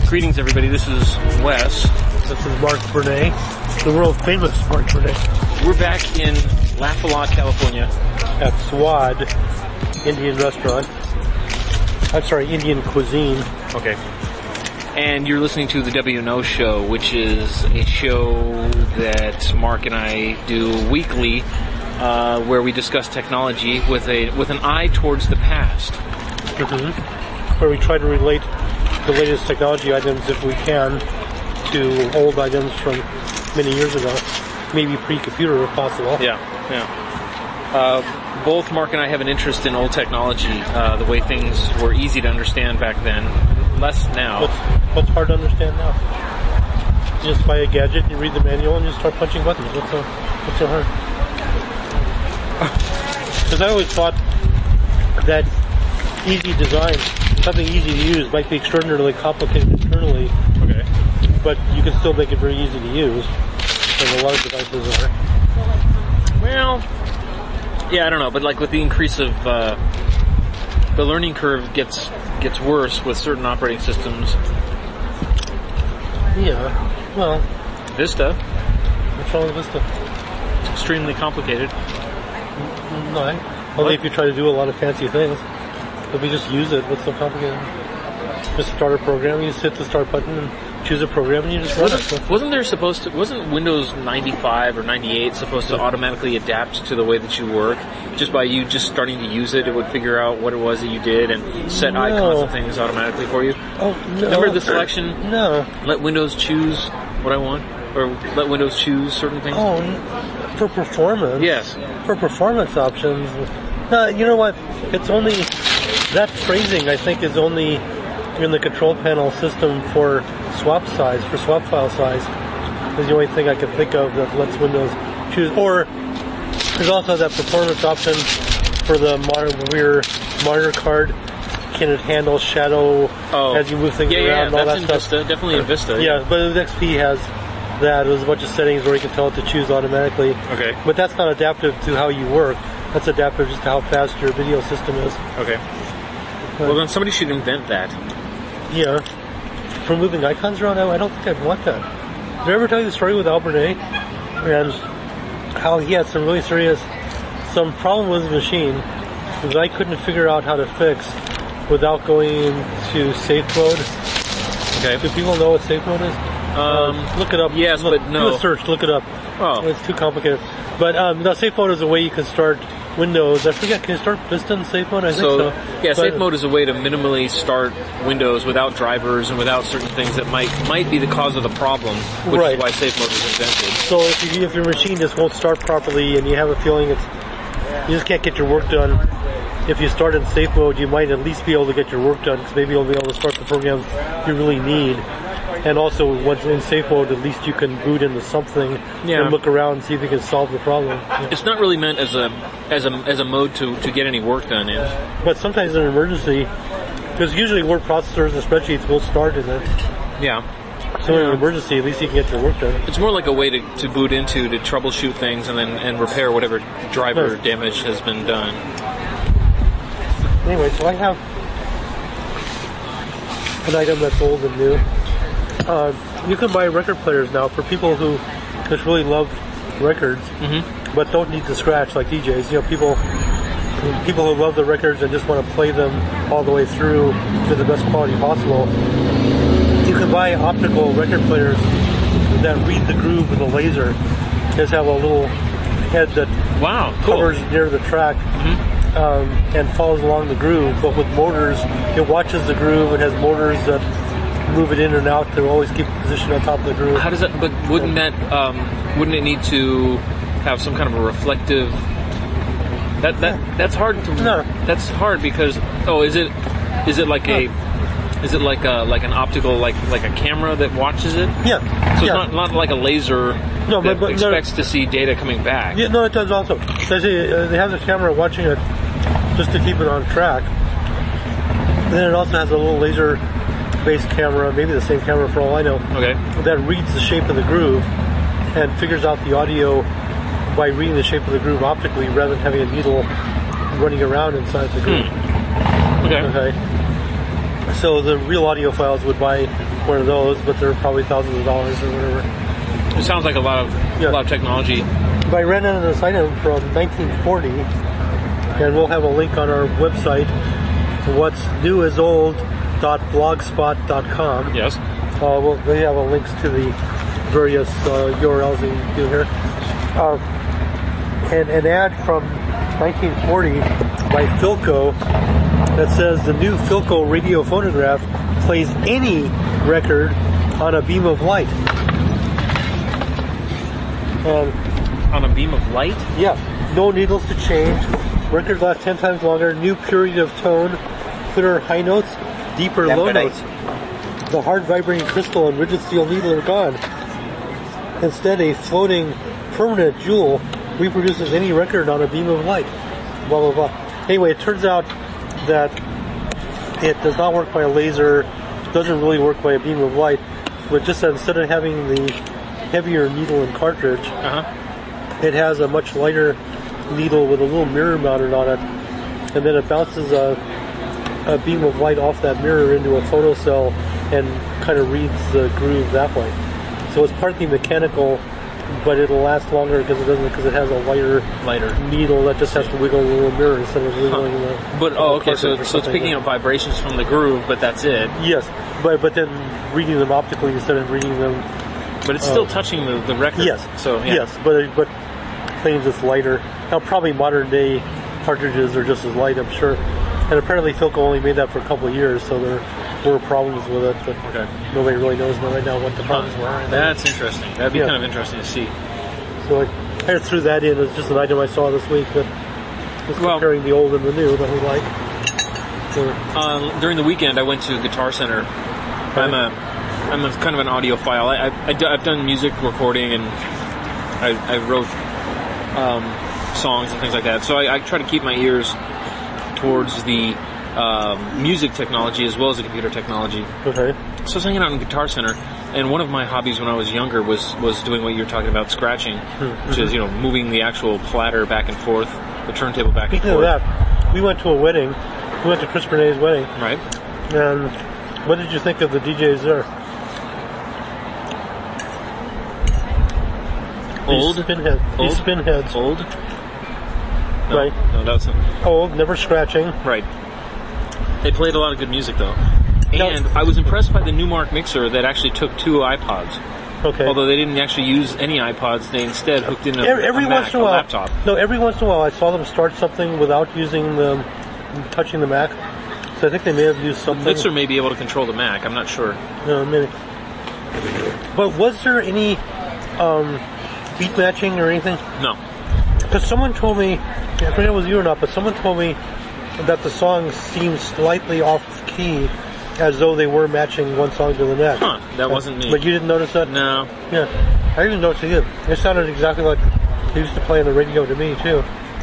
Greetings, everybody. This is Wes. This is Mark Burnett, the world famous Mark Burnett. We're back in Lafayette, California. At Swad Indian restaurant. I'm sorry, Indian cuisine. Okay. And you're listening to the W&O Show, which is a show that Mark and I do weekly, where we discuss technology with an eye towards the past. Mm-hmm. Where we try to relate the latest technology items, if we can, to old items from many years ago. Maybe pre-computer, if possible. Yeah. Both Mark and I have an interest in old technology, the way things were easy to understand back then. Less now. What's hard to understand now? You just buy a gadget, you read the manual, and you start punching buttons. What's so hard? Because I always thought that easy design, something easy to use, might be extraordinarily complicated internally. Okay. But you can still make it very easy to use, and a lot of devices are. Well, yeah, I don't know, but like with the increase of the learning curve gets worse with certain operating systems. Yeah, well, Vista. What's wrong with Vista? It's extremely complicated. No, only if you try to do a lot of fancy things. If you just use it, what's so complicated? Just start a program, you just hit the start button and choose a program and you just run it. Wasn't Windows 95 or 98 supposed to automatically adapt to the way that you work? Just by you just starting to use it, it would figure out what it was that you did and set icons and things automatically for you? Oh, no. Remember the selection? No. Let Windows choose what I want? Or let Windows choose certain things? Oh, for performance? Yes. For performance options. You know what? It's only... That phrasing, I think, is only in the control panel system for swap size, for swap file size. Is the only thing I can think of that lets Windows choose. Or there's also that performance option for the rear monitor card. Can it handle shadow as you move things around? Yeah, and all that's that in stuff? Vista. Definitely in Vista. Yeah, but XP has that. There's a bunch of settings where you can tell it to choose automatically. Okay. But that's not adaptive to how you work. That's adaptive just to how fast your video system is. Okay. Well, then somebody should invent that. Yeah. For moving icons around, I don't think I'd want that. Did I ever tell you the story with Al Burnett? And how he had some problem with his machine that I couldn't figure out how to fix without going to safe mode. Okay. Do people know what safe mode is? Look it up. Yes, but no. Do a search, look it up. Oh. It's too complicated. But no, safe mode is a way you can start Windows. I forget, can you start Vista in safe mode? I think so. Yeah, safe mode is a way to minimally start Windows without drivers and without certain things that might be the cause of the problem, which is why safe mode was invented. So if your machine just won't start properly and you have a feeling you just can't get your work done, if you start in safe mode, you might at least be able to get your work done because maybe you'll be able to start the programs you really need. And also, once in safe mode, at least you can boot into something and look around and see if you can solve the problem. Yeah. It's not really meant as a mode to get any work done in. But sometimes in an emergency, because usually word processors and spreadsheets will start in it. Yeah. So in an emergency, at least you can get your work done. It's more like a way to boot into to troubleshoot things and repair whatever driver damage has been done. Anyway, so I have an item that's old and new. You can buy record players now for people who just really love records, but don't need to scratch like DJs. You know, people who love the records and just want to play them all the way through to the best quality possible. You can buy optical record players that read the groove with a laser. Just have a little head that covers near the track and follows along the groove, but with motors, it watches the groove and has motors that move it in and out to always keep the position on top of the groove. How does that? But wouldn't it need to have some kind of a reflective? That's hard to. No. That's hard because is it like an optical like a camera that watches it? Yeah. So it's not like a laser that expects to see data coming back. Yeah, no, it does also. It has a camera watching it just to keep it on track. And then it also has a little laser-based camera, maybe the same camera for all I know, that reads the shape of the groove and figures out the audio by reading the shape of the groove optically rather than having a needle running around inside the groove. Okay. So the real audiophiles would buy one of those, but they're probably thousands of dollars or whatever. It sounds like a lot of technology. But I ran into this item from 1940, and we'll have a link on our website, what's new is old.blogspot.com. Yes. They have links to the various URLs that you can do here. And an ad from 1940 by Philco that says the new Philco radio phonograph plays any record on a beam of light. On a beam of light? Yeah. No needles to change. Records last 10 times longer. New purity of tone. Clearer high notes. Deeper low notes. The hard vibrating crystal and rigid steel needle are gone. Instead, a floating permanent jewel reproduces any record on a beam of light. Blah, blah, blah. Anyway, it turns out that it does not work by a laser, doesn't really work by a beam of light, but just instead of having the heavier needle and cartridge, it has a much lighter needle with a little mirror mounted on it, and then it bounces a beam of light off that mirror into a photocell and kind of reads the groove that way. So it's partly mechanical, but it'll last longer because it has a lighter needle that just has to wiggle the little mirror instead of wiggling the. But so it's picking up vibrations from the groove, but that's it. Yes, but then reading them optically instead of reading them. But it's still touching the record. Yes. So yeah. Yes, but claims it's lighter. Now probably modern day cartridges are just as light, I'm sure. And apparently Philco only made that for a couple of years, so there were problems with it, but nobody really knows right now what the problems were. That's interesting. That'd be kind of interesting to see. So I threw that in as just an item I saw this week that was comparing the old and the new that we like. So, during the weekend, I went to Guitar Center. I'm a kind of an audiophile. I've done music recording and I wrote songs and things like that. So I try to keep my ears towards the music technology as well as the computer technology. Okay. So I was hanging out in Guitar Center, and one of my hobbies when I was younger was doing what you're talking about, scratching, which is moving the actual platter back and forth, the turntable back and forth. Speaking of that, we went to a wedding. We went to Chris Bernay's wedding. Right. And what did you think of the DJs there? Old? These spinheads. Old? No, right. No, that's not. Old, never scratching. Right. They played a lot of good music, though. And I was impressed by the Numark mixer that actually took 2 iPods. Okay. Although they didn't actually use any iPods, they instead hooked in a laptop. No, every once in a while I saw them start something without touching the Mac. So I think they may have used something. The mixer may be able to control the Mac. I'm not sure. No, maybe. But was there any beat matching or anything? No. Because someone told me, I forget if it was you or not, but someone told me that the songs seemed slightly off key, as though they were matching one song to the next. Huh, that wasn't me. But you didn't notice that? No. Yeah, I didn't notice it either. It sounded exactly like they used to play on the radio to me, too.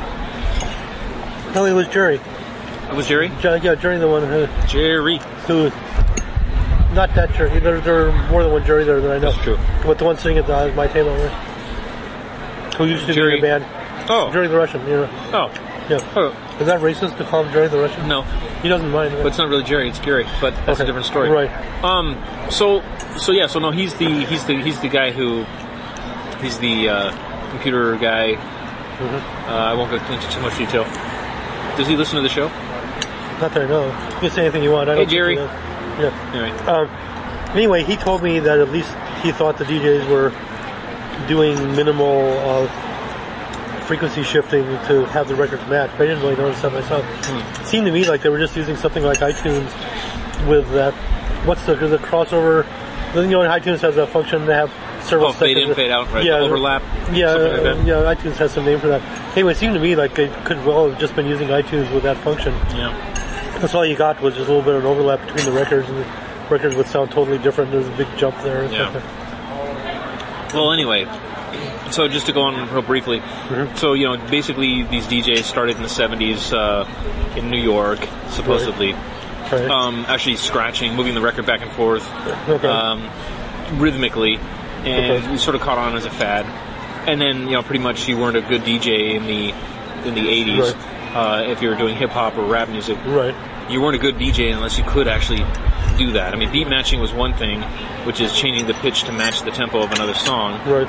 No, it was Jerry. It was Jerry? Yeah, Jerry the one who... Jerry. Who... Not that Jerry. There are more than one Jerry there that I know. That's true. But the one sitting at my table there. Who used to be in a band. Oh. Jerry the Russian, you know. Oh. Yeah. Oh. Is that racist to call him Jerry the Russian? No. He doesn't mind. But it's not really Jerry, it's Gary. But that's a different story. Right. So no, he's the guy who, he's the computer guy. Mm-hmm. I won't go into too much detail. Does he listen to the show? Not that I know. You can say anything you want. Hey, Jerry. Yeah. Anyway. Anyway, he told me that at least he thought the DJs were doing minimal frequency shifting to have the records match. But I didn't really notice that myself. It seemed to me like they were just using something like iTunes with that. What's the crossover? You know, iTunes has a function to have several seconds. Fade in, fade out, right? Yeah, overlap. Yeah, like that. Yeah. iTunes has some name for that. Anyway, it seemed to me like they could well have just been using iTunes with that function. Yeah. That's all you got was just a little bit of an overlap between the records, and the records would sound totally different. There's a big jump there. Yeah. Well, anyway, so just to go on real briefly, so basically these DJs started in the 70s in New York, supposedly. Right. Actually scratching, moving the record back and forth rhythmically, and it sort of caught on as a fad. And then pretty much you weren't a good DJ in the 80s if you were doing hip hop or rap music. Right. you weren't a good DJ unless you could actually do that. I mean, beat matching was one thing, which is changing the pitch to match the tempo of another song. Right.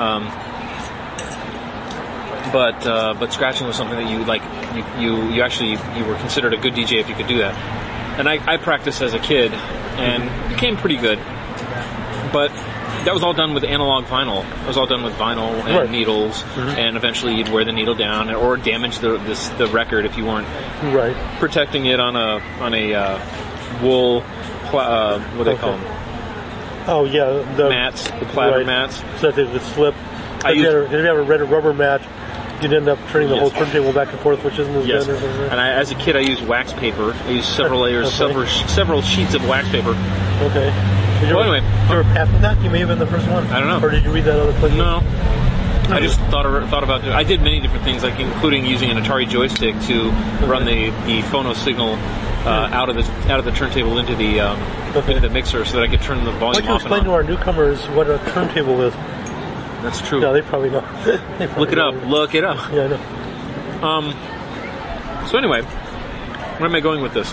But scratching was something that you were considered a good DJ if you could do that. And I practiced as a kid and became pretty good. But that was all done with analog vinyl. It was all done with vinyl and needles, and eventually you'd wear the needle down or damage the record if you weren't protecting it on a wool. What do they call them? Oh yeah, the mats, the platter mats, so that they would slip. If you have a red or rubber mat, you'd end up turning the whole turntable back and forth, which isn't as good. And as a kid, I used wax paper. I used several layers, several sheets of wax paper. Okay. Did you ever pass with that? You may have been the first one. I don't know. Or did you read that other place? No. I just thought about it. I did many different things, like including using an Atari joystick to run the phono signal out of the turntable into the mixer, so that I could turn the volume off and on. Why don't you explain to our newcomers what a turntable is? That's true. No, they probably know. Look it up. Look it up. Yeah, I know. So anyway, where am I going with this?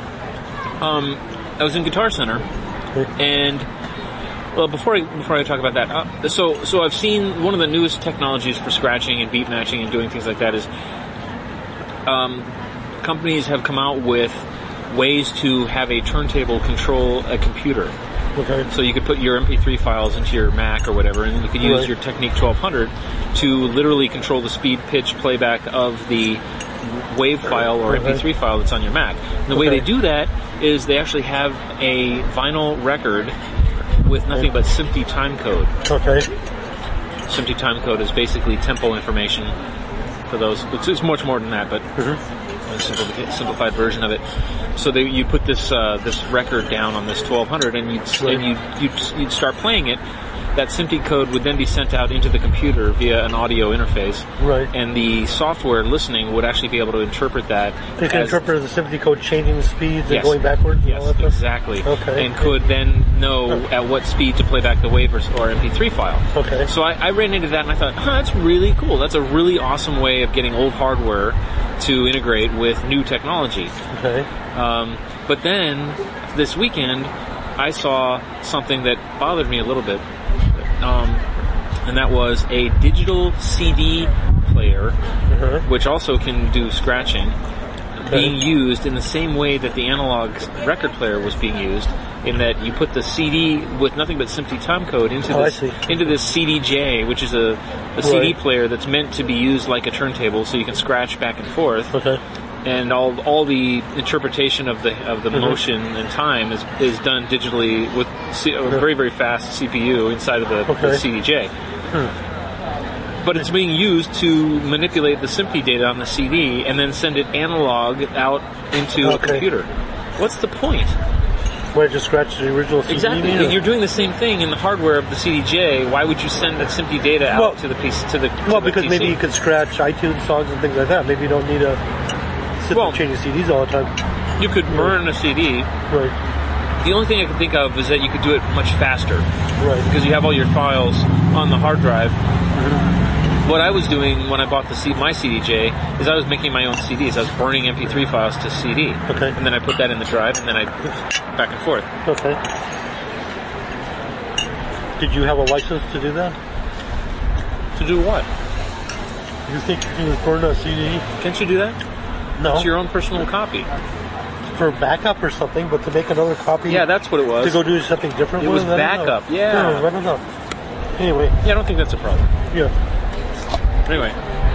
I was in Guitar Center, and well, before I talk about that, so I've seen one of the newest technologies for scratching and beat matching and doing things like that is companies have come out with ways to have a turntable control a computer. Okay. So you could put your MP3 files into your Mac or whatever, and you could use your Technic 1200 to literally control the speed, pitch, playback of the WAV file or MP3 file that's on your Mac. And the way they do that is they actually have a vinyl record with nothing but SMPTE timecode. Okay. SMPTE timecode is basically tempo information for those. It's much more than that, but a simplified version of it. So you put this record down on this 1200, and you'd start playing it. That SMPTE code would then be sent out into the computer via an audio interface. Right. And the software listening would actually be able to interpret that. They can interpret the SMPTE code changing speeds and going backwards? Yes, exactly. Okay. And could then know at what speed to play back the WAV or MP3 file. Okay. So I ran into that and I thought, that's really cool. That's a really awesome way of getting old hardware to integrate with new technology. Okay. But then, this weekend, I saw something that bothered me a little bit. And that was a digital CD player, which also can do scratching, being used in the same way that the analog record player was being used, in that you put the CD with nothing but SMPTE timecode into this CDJ, which is a CD player that's meant to be used like a turntable, so you can scratch back and forth. Okay. And all the interpretation of the motion and time is done digitally with a very, very fast CPU inside of the CDJ. But it's being used to manipulate the SMPTE data on the CD and then send it analog out into a computer. What's the point? Why just scratch the original CD? Exactly. If you're doing the same thing in the hardware of the CDJ, why would you send that SMPTE data out to the piece because maybe you could scratch iTunes songs and things like that. Maybe you don't need to sit and change the CDs all the time. You could burn a CD. Right. The only thing I can think of is that you could do it much faster. Right. Because you have all your files on the hard drive. What I was doing when I bought my CDJ is I was making my own CDs. I was burning MP3 files to CD. Okay. And then I put that in the drive, and then I back and forth. Okay. Did you have a license to do that? To do what? You think you can burn a CD? Can't you do that? No. It's your own personal copy. For backup or something, but to make another copy? Yeah, that's what it was. To go do something different it with it? It was backup, No, I don't know. Anyway. Yeah, I don't think that's a problem. Yeah. Anyway.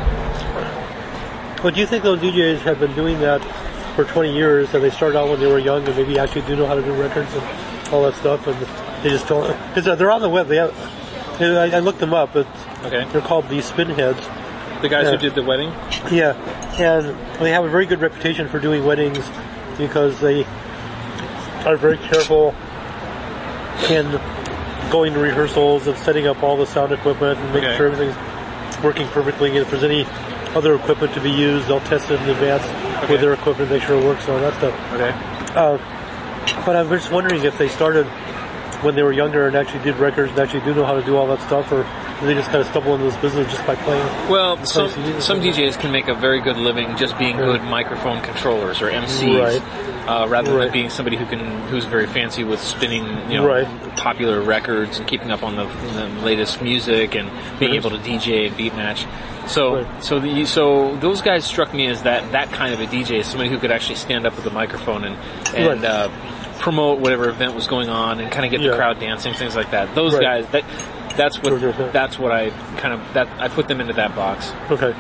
But do you think those DJs have been doing that for 20 years, and they started out when they were young and maybe actually do know how to do records and all that stuff, and they just don't... Because they're on the web. I looked them up. They're called the Spinheads. The guys who did the wedding? Yeah. And they have a very good reputation for doing weddings because they are very careful in going to rehearsals and setting up all the sound equipment and making sure everything's working perfectly. And if there's any other equipment to be used, they'll test it in advance with their equipment, make sure it works and all that stuff. Okay. But I'm just wondering if they started when they were younger and actually did records and actually do know how to do all that stuff, or they just kind of stumble into this business just by playing? Well, some DJs can make a very good living just being good microphone controllers or MCs, rather than being somebody who's very fancy with spinning, popular records and keeping up on the latest music and being able to DJ and beat match. So those guys struck me as that kind of a DJ, somebody who could actually stand up with a microphone and promote whatever event was going on and kind of get the crowd dancing, things like that. Those guys, that's what I I put them into that box. Okay.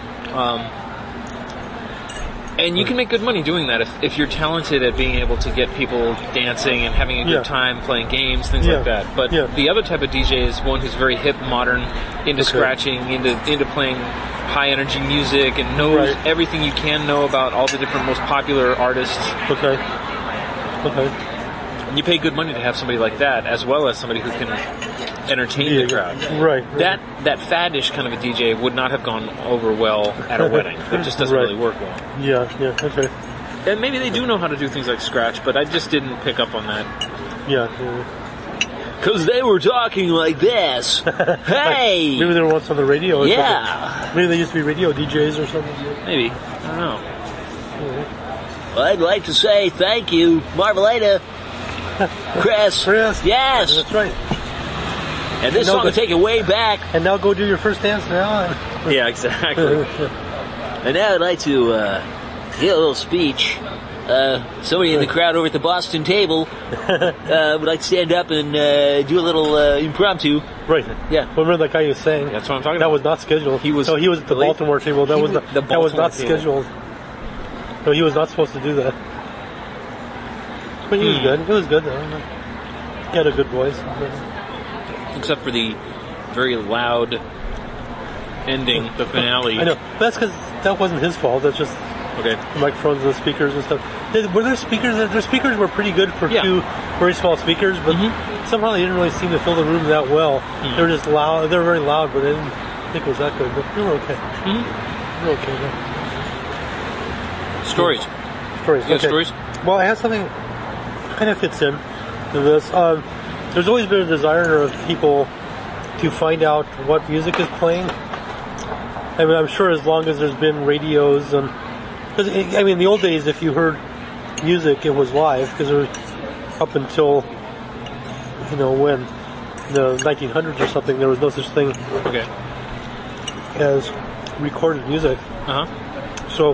And you can make good money doing that if you're talented at being able to get people dancing and having a good time playing games, things like that. But the other type of DJ is one who's very hip, modern, into scratching, into playing high energy music and knows everything you can know about all the different most popular artists. Okay. And you pay good money to have somebody like that, as well as somebody who can entertain the crowd. Right. That faddish kind of a DJ would not have gone over well at a wedding. It just doesn't really work well. Yeah, okay. And maybe they do know how to do things like scratch, but I just didn't pick up on that. Yeah. Because they were talking like this. Hey! Maybe they were once on the radio or something. Maybe they used to be radio DJs or something. Maybe. I don't know. Well, I'd like to say thank you, Marvelita. Chris. Yes. That's right. And this song will take you way back. And now go do your first dance now. Yeah, exactly. And now I'd like to hear a little speech. Somebody in the crowd over at the Boston table would like to stand up and do a little impromptu. Right. Yeah. Well, remember that guy you was saying? That's what I'm talking about. That was not scheduled. He was at the Baltimore table. That was not scheduled. No, he was not supposed to do that. But he was good. It was good, though. He had a good voice. Except for the very loud ending, the finale. I know. But that's because that wasn't his fault. That's just the microphones and the speakers and stuff. Were there speakers? Their speakers were pretty good for two very small speakers, but somehow they didn't really seem to fill the room that well. They were just loud. They were very loud, but I didn't think it was that good. But they were okay. They were okay, though. Stories. Stories? Well, I have something kind of fits in to this. There's always been a desire of people to find out what music is playing. I mean, I'm sure as long as there's been radios and... in the old days, if you heard music, it was live, because it was up until, when, the 1900s or something, there was no such thing as recorded music. So,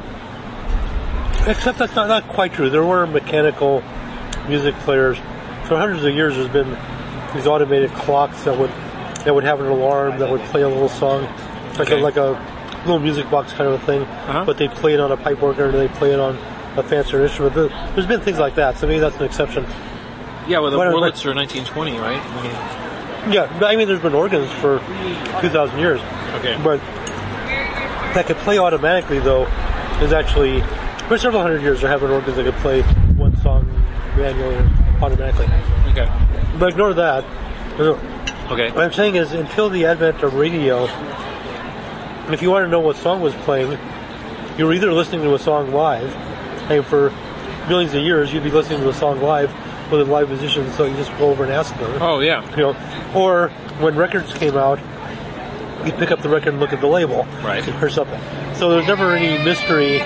except that's not quite true. There were mechanical music players. For hundreds of years, there's been these automated clocks that would have an alarm that would play a little song, like a little music box kind of a thing. But they play it on a pipe organ or they play it on a fancier instrument. There's been things like that, so maybe that's an exception. Yeah, well, the Wurlitzer 1920, right? There's been organs for 2,000 years. Okay. But that could play automatically, though, is actually... For several hundred years, there have been organs that could play one song manually or automatically. Okay. But ignore that. Okay. What I'm saying is, until the advent of radio, if you want to know what song was playing, you were either listening to a song live, and for millions of years, you'd be listening to a song live with a live musician, so you just go over and ask them. Oh, yeah. Or when records came out, you'd pick up the record and look at the label. Right. Or something. So there's never any mystery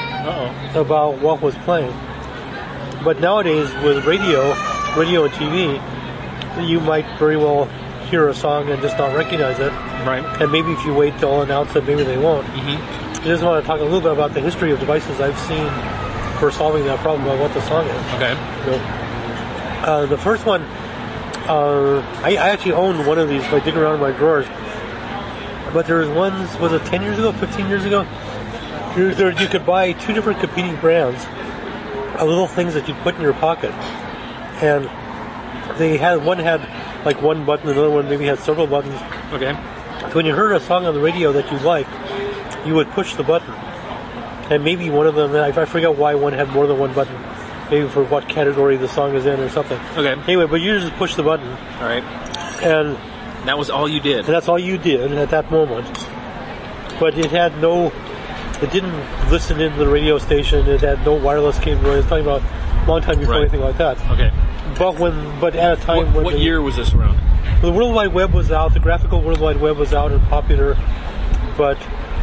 about what was playing. But nowadays, with radio and TV, you might very well hear a song and just not recognize it. Right. And maybe if you wait, they'll announce it, maybe they won't. I just want to talk a little bit about the history of devices I've seen for solving that problem about what the song is. Okay. The first one, I actually own one of these if I dig around in my drawers. But there was ones, was it 10 years ago, 15 years ago? You could buy two different competing brands of little things that you put in your pocket. And one had like one button, another one maybe had several buttons. Okay. So when you heard a song on the radio that you liked, you would push the button. And maybe one of them, I forget why one had more than one button. Maybe for what category the song is in or something. Okay. Anyway, but you just push the button. All right. And that was all you did. And that's all you did at that moment. But it didn't listen into the radio station. It had no wireless capability. It's talking about a long time before anything like that. Okay. But at a time what year was this around? the World Wide Web was out. The graphical World Wide Web was out and popular, but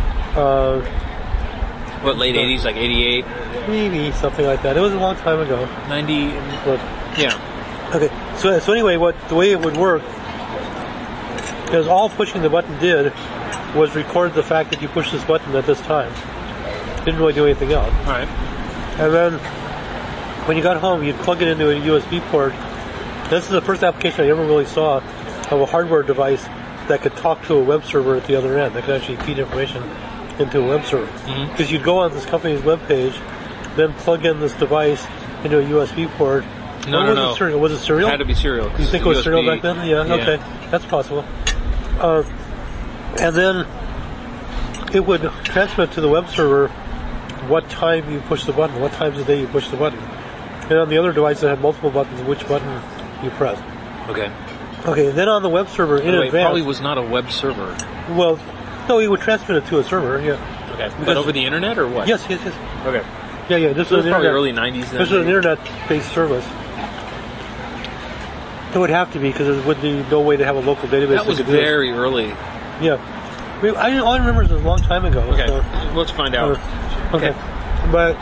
what, late 80s, like 88? Maybe something like that. It was a long time ago. 90? But, Yeah. okay. So anyway, the way it would work is all pushing the button did was record the fact that you pushed this button at this time. Didn't really do anything else. All right. And then when you got home, you'd plug it into a USB port. This is the first application I ever really saw of a hardware device that could talk to a web server at the other end. That could actually feed information into a web server. Because you'd go on this company's web page, then plug in this device into a USB port. No. Was it serial? It had to be serial. You think it was serial back then? Yeah, okay. That's possible. And then it would transmit to the web server what time you push the button, what times a day you push the button. And on the other device that had multiple buttons, which button you pressed. Okay. Okay, then on the web server in advance... It probably was not a web server. Well, no, you would transmit it to a server, yeah. Okay. But over the internet or what? Yes. Okay. Yeah, this So was it was probably internet, early 90s then. This was an internet-based service. It would have to be, because there would be no way to have a local database. That was very early. Yeah. All I remember is it was a long time ago. Okay, so, let's find out. Okay. But,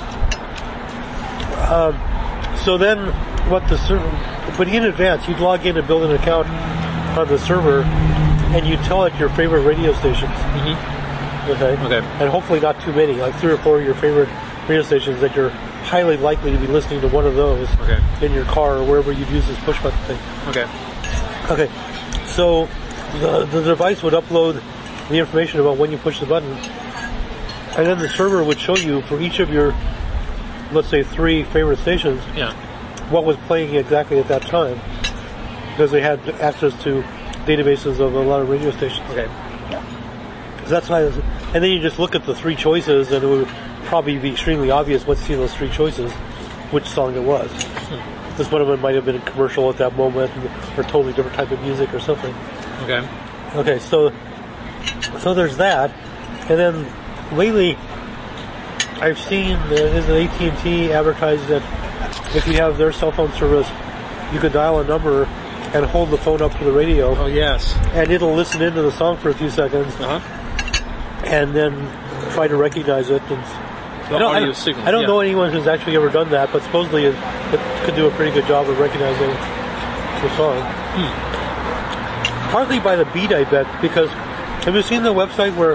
so then, but in advance, you'd log in and build an account on the server, and you tell it your favorite radio stations. Okay? And hopefully not too many, like 3 or 4 of your favorite radio stations that you're highly likely to be listening to one of those in your car or wherever you'd use this push button thing. Okay. So the device would upload the information about when you push the button, and then the server would show you for each of your, let's say, 3 favorite stations, what was playing exactly at that time, because they had access to databases of a lot of radio stations. So that's why. And then you just look at the 3 choices, and it would probably be extremely obvious once you see those 3 choices which song it was. This one of them might have been a commercial at that moment, or totally different type of music or something. Okay, so there's that. And then lately I've seen AT&T advertise that if you have their cell phone service, you can dial a number and hold the phone up to the radio. Oh, yes. And it'll listen into the song for a few seconds. And then try to recognize it. And I don't know anyone who's actually ever done that, but supposedly it could do a pretty good job of recognizing the song. Partly by the beat, I bet, because have you seen the website where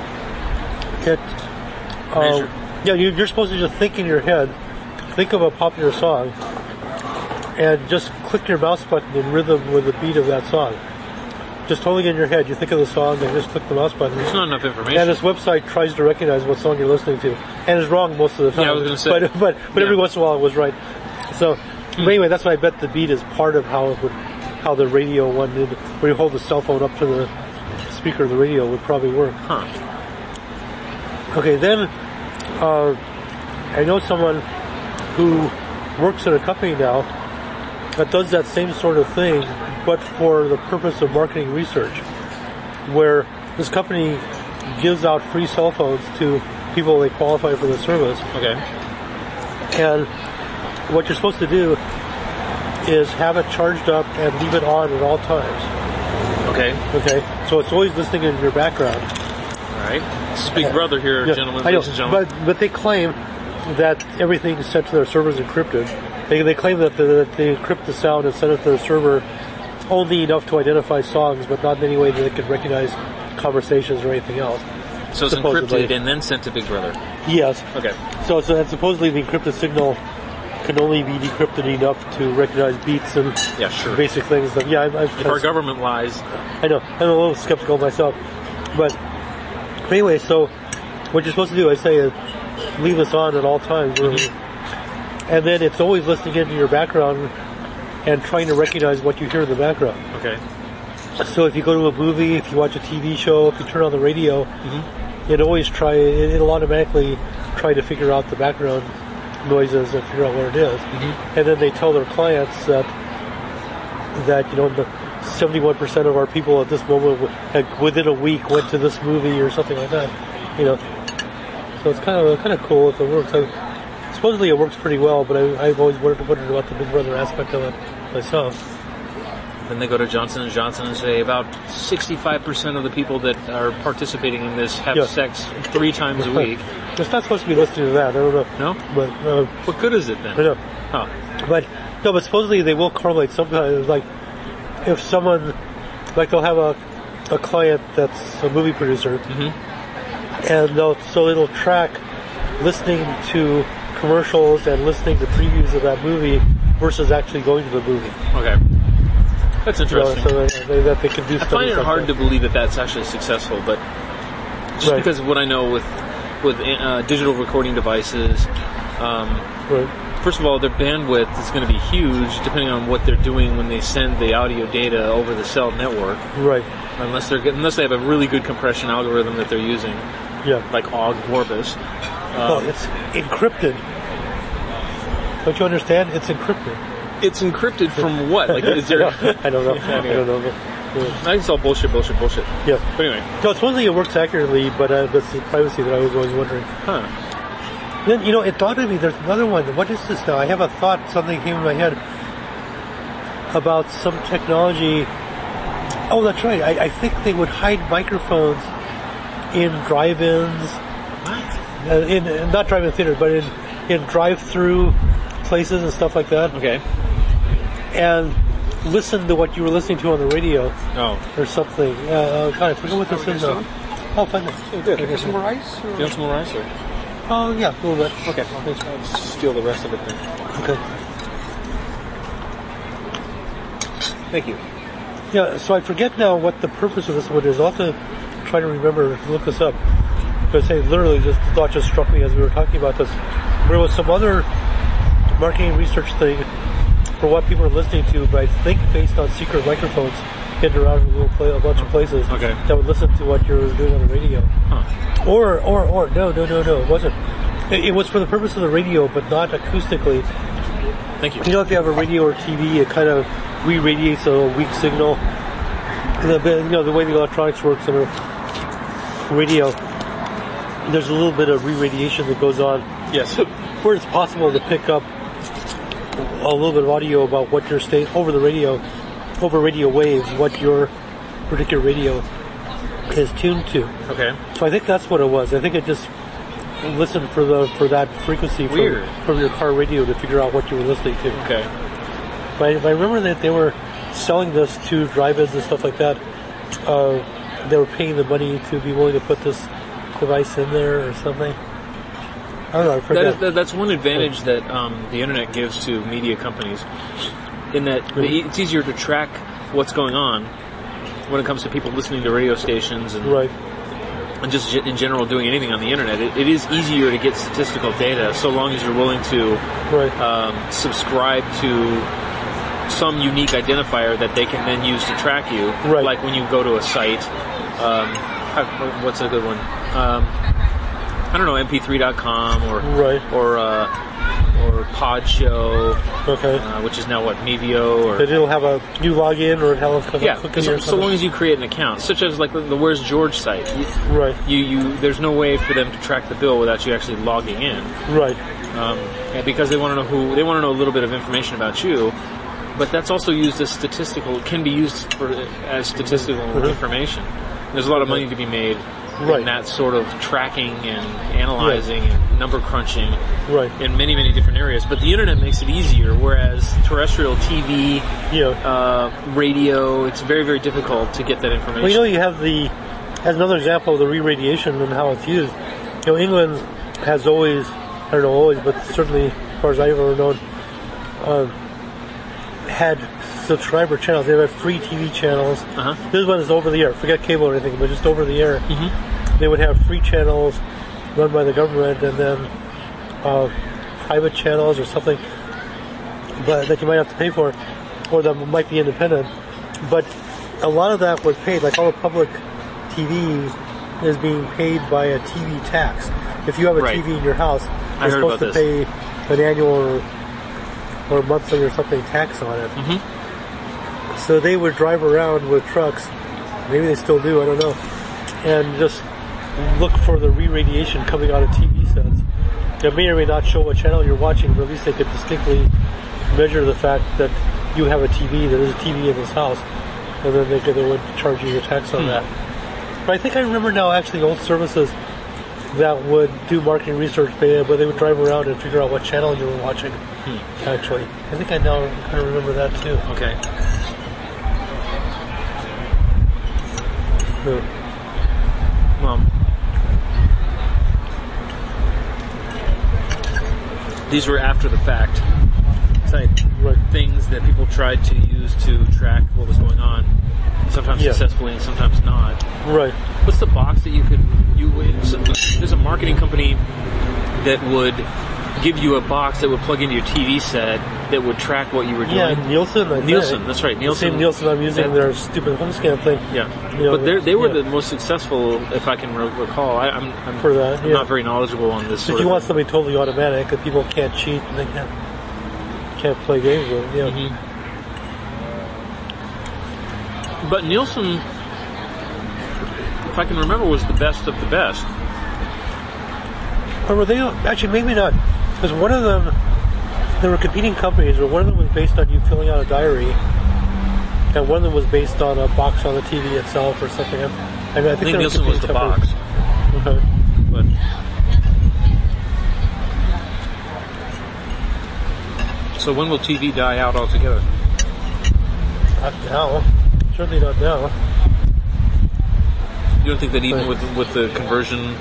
you're supposed to just think in your head, think of a popular song, and just click your mouse button in rhythm with the beat of that song. Just totally in your head, you think of the song and just click the mouse button. It's not enough information. And this website tries to recognize what song you're listening to, and is wrong most of the time. Yeah, I was going to say. But every once in a while it was right. So, but anyway, that's why I bet the beat is part of how the radio one did, where you hold the cell phone up to the speaker of the radio would probably work. Okay, then I know someone who works at a company now that does that same sort of thing, but for the purpose of marketing research, where this company gives out free cell phones to people they qualify for the service. And what you're supposed to do is have it charged up and leave it on at all times. Okay. So it's always listening in your background. All right. This is Big Brother here, gentlemen. Ladies and gentlemen. But they claim that everything is sent to their servers encrypted. They claim that they encrypt the sound and send it to their server only enough to identify songs, but not in any way that it can recognize conversations or anything else. So it's encrypted and then sent to Big Brother? Yes. Okay. So supposedly the encrypted signal can only be decrypted enough to recognize beats and basic things. If our government lies. I know. I'm a little skeptical myself. But anyway, so what you're supposed to do, I say, is leave this on at all times. And then it's always listening into your background and trying to recognize what you hear in the background. Okay. So if you go to a movie, if you watch a TV show, if you turn on the radio, it'll automatically try to figure out the background noises and figure out what it is. And then they tell their clients that 71% of our people at this moment within a week went to this movie or something like that. So it's kind of cool if it works. Supposedly it works pretty well, but I've always wondered about the Big Brother aspect of it myself. Then they go to Johnson & Johnson and say about 65% of the people that are participating in this have sex 3 times a week. It's not supposed to be listening to that. I don't know. No? But, what good is it then? I know. Huh. But supposedly they will correlate sometimes. Like, if someone, like they'll have a client that's a movie producer, and it'll track listening to commercials and listening to previews of that movie versus actually going to the movie. Okay. That's interesting. So that they can do. I find it hard to believe that that's actually successful, but just because of what I know with digital recording devices, first of all, their bandwidth is going to be huge depending on what they're doing when they send the audio data over the cell network. Right. Unless they have a really good compression algorithm that they're using. Yeah. Like Ogg Vorbis. It's encrypted. Don't you understand? It's encrypted. It's encrypted from what? Like, is there? I don't know. I don't know. I think it's all bullshit. Yeah. But anyway. No, supposedly it works accurately, but it's the privacy that I was always wondering. Huh. Then, it dawned on me, there's another one. What is this now? I have a thought, something came in my head about some technology. Oh, that's right. I think they would hide microphones in drive-ins. What? Not drive-in theaters, but in drive-through places and stuff like that. Okay. And listen to what you were listening to on the radio. Oh. Or something. God, I forget what this is now. I'll find it. Oh, good. Can I get some more ice? Do you want some more ice? Or? Oh, yeah, a little bit. Okay. I'll steal the rest of it then. Okay. Thank you. Yeah, so I forget now what the purpose of this one is. I'll have to try to remember to look this up. Because literally, the thought just struck me as we were talking about this. There was some other marketing research thing for what people are listening to, but I think based on secret microphones hidden around in a bunch of places that would listen to what you're doing on the radio. Huh. Or no, it wasn't. It was for the purpose of the radio, but not acoustically. Thank you. If you have a radio or TV, it kind of re-radiates a weak signal. And the way the electronics works on a radio, there's a little bit of re-radiation that goes on. Yes. Where it's possible to pick up a little bit of audio about what you're saying over the radio, over radio waves, what your particular radio is tuned to. Okay. So I think that's what it was. I think it just listened for that frequency from your car radio to figure out what you were listening to. Okay. But I remember that they were selling this to drive-ins and stuff like that. They were paying the money to be willing to put this device in there or something. I don't know. I forget. That's one advantage that the internet gives to media companies, in that it's easier to track what's going on when it comes to people listening to radio stations and just in general doing anything on the internet. It is easier to get statistical data so long as you're willing to subscribe to some unique identifier that they can then use to track you. Right. Like when you go to a site. What's a good one? I don't know, mp3.com or Podshow, which is now what, Mevio, or it'll have a new login or it'll have a cookie or something. So long as you create an account, such as like the Where's George site, there's no way for them to track the bill without you actually logging in, because they want to know they want to know a little bit of information about you. But that's also used as can be used as statistical information. There's a lot of money to be made in that sort of tracking and analyzing and number crunching in many, many different areas. But the internet makes it easier, whereas terrestrial TV, radio, it's very, very difficult to get that information. Well, you have as another example of the re-radiation and how it's used. England has always, I don't know always, but certainly as far as I've ever known, had subscriber channels. They have free TV channels. This one is over the air. Forget cable or anything, but just over the air. They would have free channels run by the government, and then private channels or something, but that you might have to pay for, or that might be independent. But a lot of that was paid. Like all the public TV is being paid by a TV tax. If you have a TV in your house, you're supposed to pay an annual or monthly or something tax on it. So they would drive around with trucks, maybe they still do, I don't know, and just look for the re-radiation coming out of TV sets. It may or may not show what channel you're watching, but at least they could distinctly measure the fact that you have a TV, there is a TV in this house, and then they would charge you your tax on that. But I think I remember now actually old services that would do marketing research, but they would drive around and figure out what channel you were watching, actually. I think I now kind of remember that too. Okay. Well, these were after the fact type things that people tried to use to track what was going on, sometimes successfully and sometimes not. Right. What's the box that there's a marketing company that would give you a box that would plug into your TV set that would track what you were doing? Yeah, Nielsen. That's right. Nielsen. The same Nielsen I'm using, their stupid home scan thing. Yeah. But they were the most successful, if I can recall. I'm for that, I'm not very knowledgeable on this sort of thing. If you want thing. something totally automatic that people can't cheat and they can't play games with, But Nielsen, if I can remember, was the best of the best. Or were they? Actually, maybe not. Because one of them, there were competing companies, but one of them was based on you filling out a diary, and one of them was based on a box on the TV itself or something. I think Nielsen was the box. Okay. But so when will TV die out altogether? Not now. Certainly not now. You don't think that even with the conversion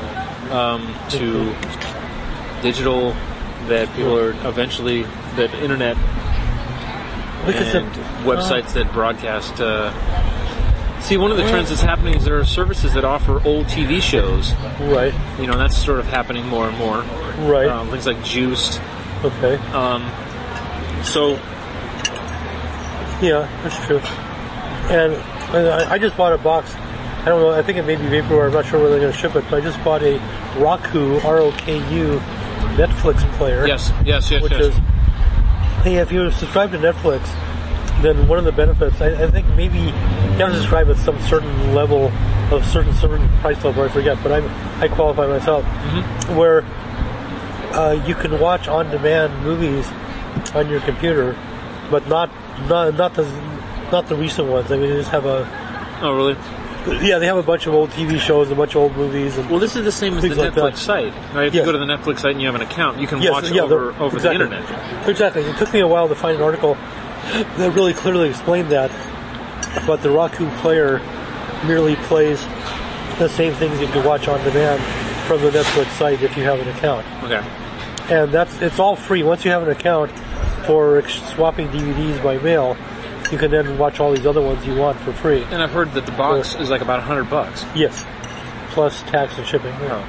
to digital, that people are eventually, that internet and websites that broadcast. See, one of the trends that's happening is there are services that offer old TV shows. Right. That's sort of happening more and more. Right. Things like Juiced. Okay. So. Yeah, that's true. And I just bought a box. I don't know, I think it may be Vaporware, I'm not sure where they're going to ship it, but I just bought a Roku, R-O-K-U, Netflix player. Yes. Which is, hey, if you subscribe to Netflix, then one of the benefits, I think maybe you have to subscribe at some certain level of certain price level, I forget, but I qualify myself, where you can watch on-demand movies on your computer, but not the recent ones. I mean, they just have a... Oh, really? Yeah, they have a bunch of old TV shows, a bunch of old movies. And well, this is the same as the Netflix site. Right? If you go to the Netflix site and you have an account, you can watch over the internet. Exactly. It took me a while to find an article that really clearly explained that. But the Roku player merely plays the same things you can watch on demand from the Netflix site if you have an account. Okay. And it's all free. Once you have an account for swapping DVDs by mail, you can then watch all these other ones you want for free. And I've heard that the box is like about $100. Yes, plus tax and shipping. Oh.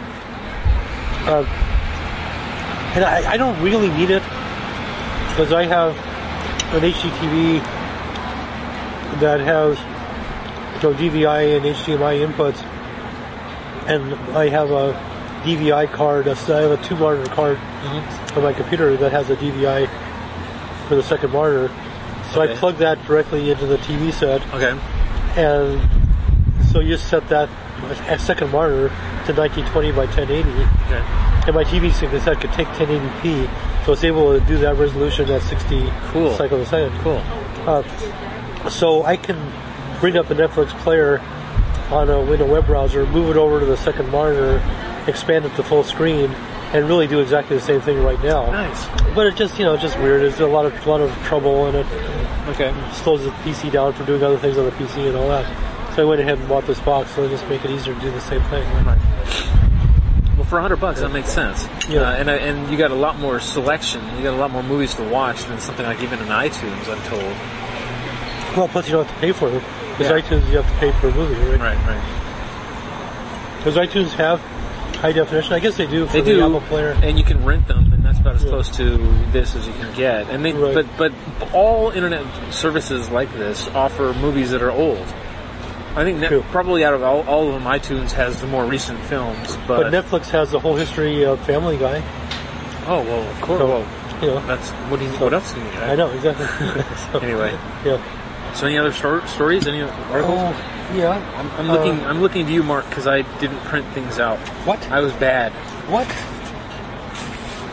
And I don't really need it because I have an HDTV that has DVI and HDMI inputs, and I have a DVI card. I have a 2-monitor card on my computer that has a DVI for the second monitor. So I plug that directly into the TV set. Okay. And so you set that second monitor to 1920 by 1080. Okay. And my TV set could take 1080p, so it's able to do that resolution at 60 cycles a second. Cool. So I can bring up the Netflix player on a web browser, move it over to the second monitor, expand it to full screen, and really do exactly the same thing right now. Nice. But it's just, just weird. There's a lot of trouble in it. Okay. It slows the PC down from doing other things on the PC and all that. So I went ahead and bought this box, so it'll just make it easier to do the same thing. Right. Well, for $100, that makes sense. Yeah. And you got a lot more selection. You got a lot more movies to watch than something like even in iTunes, I'm told. Well, plus you don't have to pay for them. Because iTunes, you have to pay per movie, right? Right. Does iTunes have high definition? I guess they do for the Apple player. And you can rent them, and that's about as close to this as you can get. And they, but all internet services like this offer movies that are old. I think probably out of all of them, iTunes has the more recent films. But Netflix has the whole history of Family Guy. Oh, well, of course. So, that's what else can you get? I know, exactly. Anyway. Yeah. So any other stories? Any articles? Yeah. I'm looking to you, Mark, because I didn't print things out. What? I was bad. What?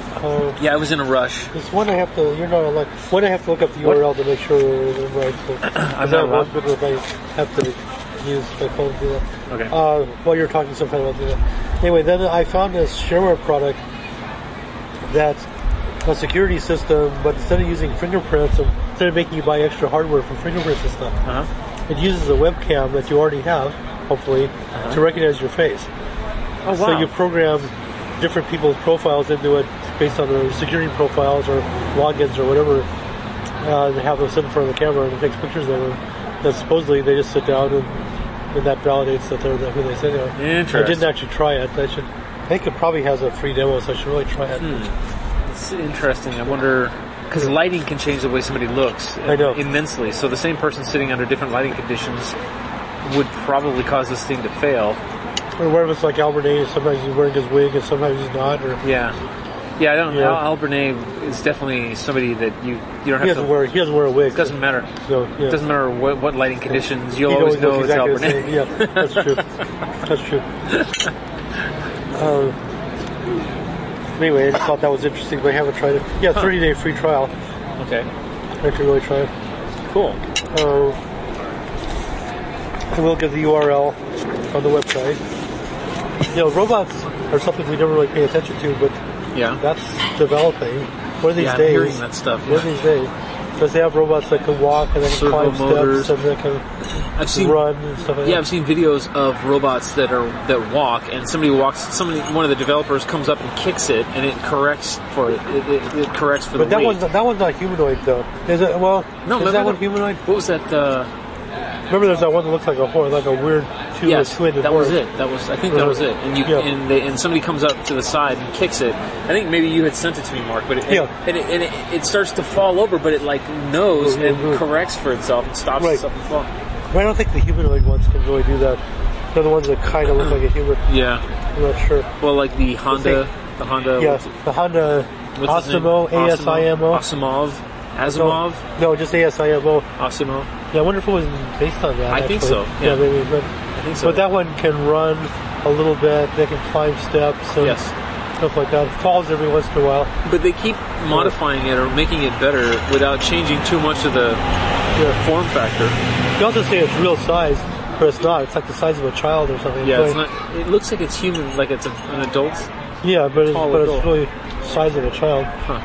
Yeah, I was in a rush. There's one I have to. You're not allowed. One I have to look up the URL to make sure it's right. So, I'm not allowed. One I have to use my phone to do that. Okay. While you're talking, sometime I'll do that. Anyway, then I found this shareware product that's a security system, but instead of using fingerprints, and instead of making you buy extra hardware for fingerprints and stuff, it uses a webcam that you already have, hopefully, to recognize your face. Oh, wow. So you program different people's profiles into it based on their security profiles or logins or whatever, and have them sit in front of the camera and it takes pictures of them. Then supposedly they just sit down and that validates that they're who they say they are. Interesting. I didn't actually try it. I think it probably has a free demo, so I should really try it. It's interesting. I wonder, because lighting can change the way somebody looks immensely. So the same person sitting under different lighting conditions would probably cause this thing to fail. Or where it's like Albert, sometimes he's wearing his wig and sometimes he's not. Or yeah, I don't know. Albert is definitely somebody that you don't have to. He doesn't wear a wig. It doesn't matter. No, It doesn't matter what lighting conditions. You'll always know it's exactly Albert. Yeah, that's true. That's true. Anyway, I just thought that was interesting, but I haven't tried it. Yeah, 30-day free trial. Okay. I should really try it. Cool. I will give the URL on the website. Robots are something we never really pay attention to, but that's developing. One of these days, I'm hearing that stuff. One of these days, because they have robots that can walk and then climb steps and that can run and stuff like that. Yeah, I've seen videos of robots that walk, and one of the developers comes up and kicks it, and it corrects for it. It corrects for the weight. But that one's not humanoid though. Is it? Well, no. Is that one humanoid? What was that? Remember, there's that one that looks like a horse, like a weird two-handed that horse. was it. I think that was it. And somebody comes up to the side and kicks it. I think maybe you had sent it to me, Mark. But it starts to fall over, but it knows and corrects for itself and stops itself from falling. But I don't think the humanoid ones can really do that. They're the ones that kind of look like a human. Yeah, I'm not sure. Well, like the Honda. The Honda Asimo, ASIMO. Asimov? No, just ASIMO. Asimov. Yeah, I wonder if it was based on that. I think so. Yeah, maybe. But, I think so. But that one can run a little bit. They can climb steps and stuff like that. It falls every once in a while. But they keep modifying it or making it better without changing too much of the form factor. You also say it's real size, but it's not. It's like the size of a child or something. Yeah, it's not. It looks like it's human, like it's an adult. Yeah, but it's really the size of a child. Huh.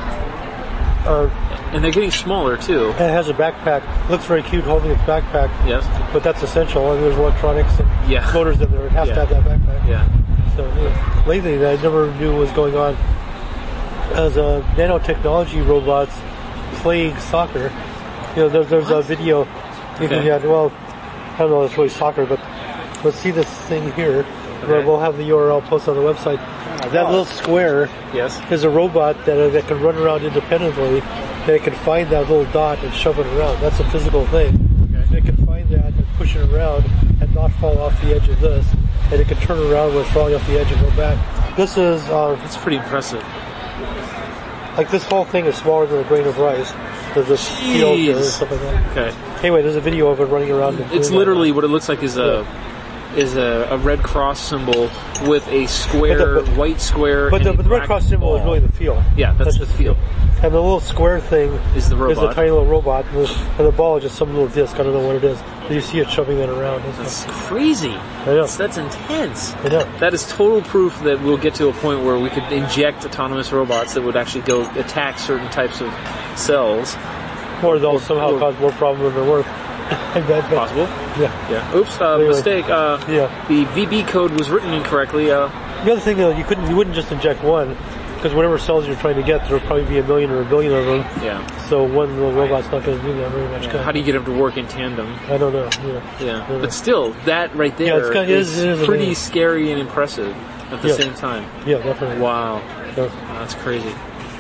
And they're getting smaller too. And it has a backpack. It looks very cute holding its backpack. Yes. But that's essential. And there's electronics and motors in there. It has to have that backpack. Yeah. So lately, I never knew what was going on. As nanotechnology robots playing soccer. There's a video. I don't know if it's really soccer, but let's see this thing here. Okay. We'll have the URL posted on the website. That little square is a robot that can run around independently. And it can find that little dot and shove it around. That's a physical thing. Okay. It can find that and push it around and not fall off the edge of this. And it can turn around when it's falling off the edge and go back. This is... That's pretty impressive. Like this whole thing is smaller than a grain of rice. There's this field there and stuff like that. Okay. Anyway, there's a video of it running around. It's literally what it looks like is a red cross symbol with a square, white square. But the red cross symbol is really the field. Yeah, that's the field. And the little square thing is the robot. Is the tiny little robot, and the ball is just some little disc. I don't know what it is. But you see it shoving that around. That's crazy. I know. That's intense. I know. That is total proof that we'll get to a point where we could inject autonomous robots that would actually go attack certain types of cells. Or they'll somehow cause more problems than they're worth. Possible. Yeah. Oops. Mistake. The VB code was written incorrectly. The other thing, though, you wouldn't just inject one, because whatever cells you're trying to get, there will probably be 1 million or 1 billion of them. Yeah. So one little robot's not going to do that very much. Yeah. How do you get them to work in tandem? I don't know. Yeah. But still, that right there is pretty scary and impressive at the same time. Yeah, definitely. Wow. That's crazy.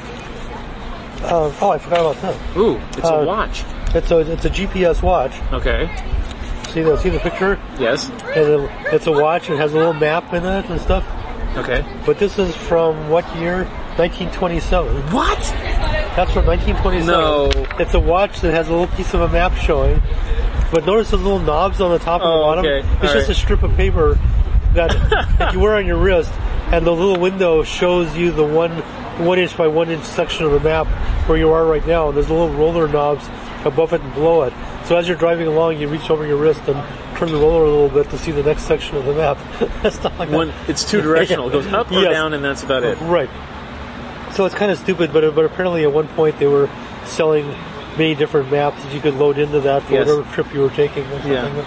I forgot about that. Ooh, it's a watch. It's a GPS watch. Okay. See the picture? Yes. And it's a watch. It has a little map in it and stuff. Okay. But this is from what year? 1927. What? That's from 1927. No. It's a watch that has a little piece of a map showing. But notice the little knobs on the top and the bottom. Okay. It's just a strip of paper that you wear on your wrist, and the little window shows you the one 1" by 1" section of the map where you are right now. And there's little roller knobs above it and below it. So as you're driving along, you reach over your wrist and turn the roller a little bit to see the next section of the map. Stuff like that. It's two-directional. It goes up or Yes. down, and that's about it. Right. So it's kind of stupid, but apparently at one point they were selling many different maps that you could load into that for Yes. whatever trip you were taking. Or something. Yeah.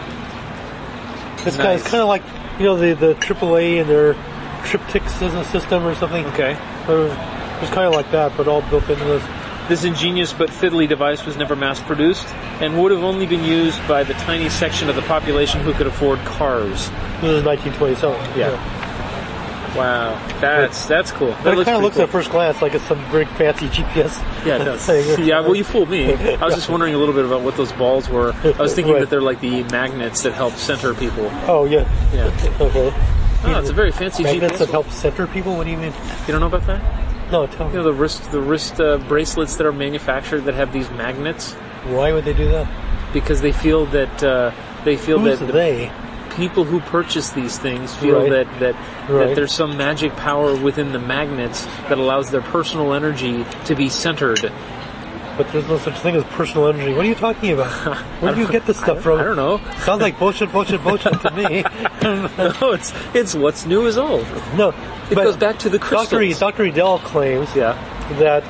It's Nice. kind of like, the AAA and their triptychs system or something. Okay. It's kind of like that, but all built into this. This ingenious but fiddly device was never mass-produced and would have only been used by the tiny section of the population who could afford cars. This is 1927. Yeah. Wow. That's cool. But it looks kind of pretty looks cool. at first glance like it's some very fancy GPS. Yeah, it does. thing. Yeah, well, you fooled me. I was just wondering a little bit about what those balls were. I was thinking Right. that they're like the magnets that help center people. Oh, yeah. Yeah. Okay. Oh, it's a very fancy Magnets GPS. that help center people? What do you mean? You don't know about that? No, tell me. You know the wrist bracelets that are manufactured that have these magnets Why would they do that? because they feel that Who's the they? people who purchase these things feel Right. that Right. there's some magic power within the magnets that allows their personal energy to be centered. But there's no such thing as personal energy. What are you talking about? Where do you get this stuff from? I don't know. Sounds like bullshit to me. No, it's what's new is old. No, It but goes back to the crystals. Dr. Edel claims Yeah. that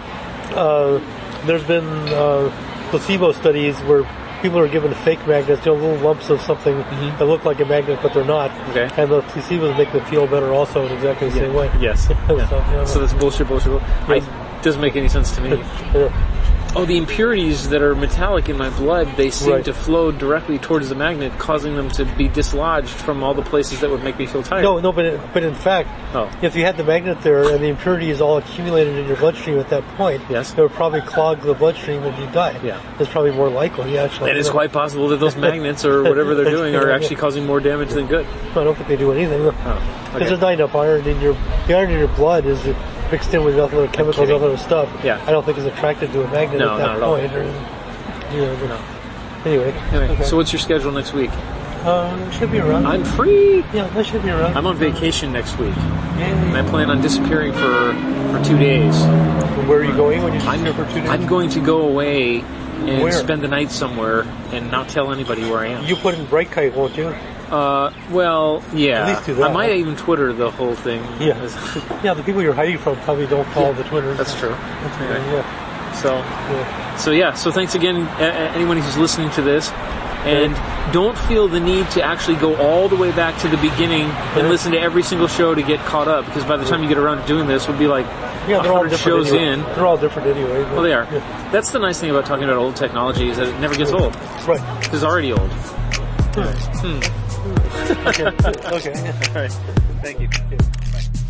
there's been placebo studies where people are given fake magnets, little lumps of something that look like a magnet, but they're not. Okay. And the placebos make them feel better also in exactly the same way. Yes. So, So that's bullshit. Yes. It doesn't make any sense to me. yeah. Oh, the impurities that are metallic in my blood, they seem Right. to flow directly towards the magnet, causing them to be dislodged from all the places that would make me feel tired. No, but in fact, Oh. if you had the magnet there and the impurities all accumulated in your bloodstream at that point, Yes. it would probably clog the bloodstream and you'd die. Yeah. It's probably more likely, actually. It is quite possible that those magnets or whatever they're doing are actually causing more damage than good. I don't think they do anything. Because Oh, okay. there's not enough iron in the iron in your blood is mixed in with other chemicals, kidding. other stuff. Yeah. I don't think it's attracted to a magnet No, at not that at all. point. Anyway. Anyway, Okay. so what's your schedule next week? Should be around. I'm free. Yeah, that should be around. I'm on vacation next week, and I Yay. plan on disappearing for 2 days. Where are you going when you I'm, disappear for 2 days? I'm going to go away and Where? spend the night somewhere and not tell anybody where I am. You put in Bright Kite, won't you? Well, yeah. At least do that. I might even Twitter the whole thing. Yeah. Yeah, the people you're hiding from probably don't follow the Twitter. That's true. Anyway, Yeah. So thanks again, anyone who's listening to this. And don't feel the need to actually go all the way back to the beginning and listen to every single show to get caught up, because by the time you get around to doing this, we'll be like Yeah, they're all 100 different shows anyway. in. They're all different anyway. Well, they are. Yeah. That's the nice thing about talking about old technology, is that it never gets old. Right. It's already old. Okay. All right. Thank you. Okay.